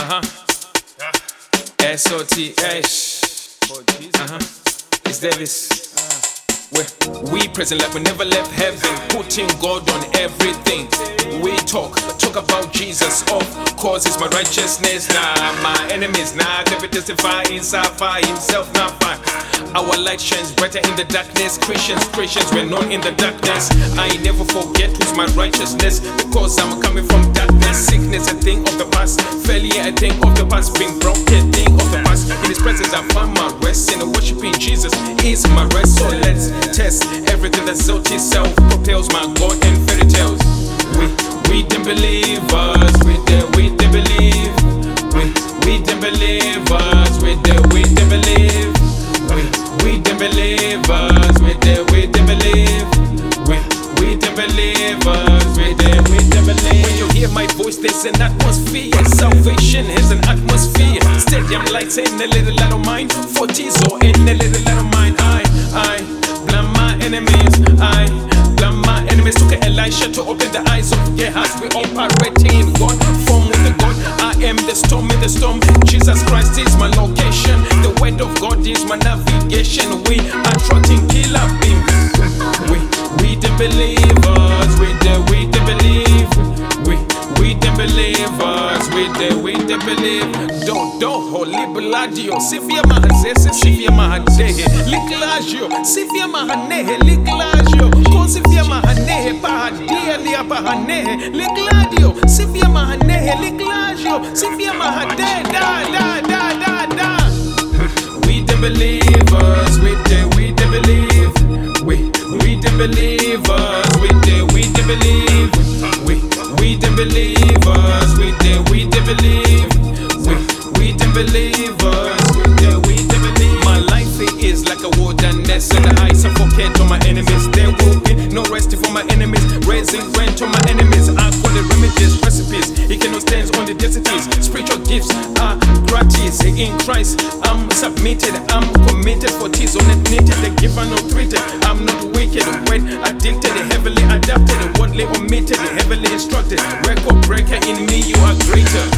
S-O-T-H. It's Davis. We present like we never left heaven, putting God on everything. We talk about Jesus, of course it's my righteousness. Nah, my enemies, nah, can we testify inside fire himself, not fire. Our light shines brighter in the darkness. Christians, we're known in the darkness. I never forget who's my righteousness, because I'm coming from darkness. Sickness, a thing of the past. Failure, a thing of the past. Being broken, thing of the past. In his presence I find my rest, and worshiping Jesus is my rest. So let's test everything that Zot itself propels my God and fairy tales. We them believers, we them believe. We them believers, we them believe. We them believers, we them believe. We them believers, we them believe. When you hear my voice, there's an atmosphere. Salvation is an atmosphere. Stadium lights in a little light of mine. 40s or in a little light of mine. I blind my enemies. I blind my enemies. Took Elisha to open the eyes of Gehazi. We operating in God, form with the God. I am the storm in the storm. Jesus Christ is my location. The word of God is my navigation. We are trotting killer beams. We the believers. We the believe. We the believers. We the believe. Do holy bladio. Sifia mahazese. Sifia mahadehe. Liklagio. Sifia mahanehe. Liklagio. Sifia mahanehe. Pahadia lia pahanehe. Likladio. Sifia mahanehe. Liklagio. Sifia mahade. Da. We the believers. We the believe. We the believers. We the believe. We the believers. We the believe. We the believers. We the believe. My life is like a wilderness, and I suffocate on my enemies. There will be no rest for my enemies. Raising rent on my enemies. I call it remedies, recipes. He cannot stand on the densities. Spiritual gifts are gratis. In Christ, I'm submitted. I'm committed for tears on it needed. The giver not treated. I'm not wicked. When addicted, heavily adapted, worldly omitted, heavily instructed. Record breaker in me, you are greater.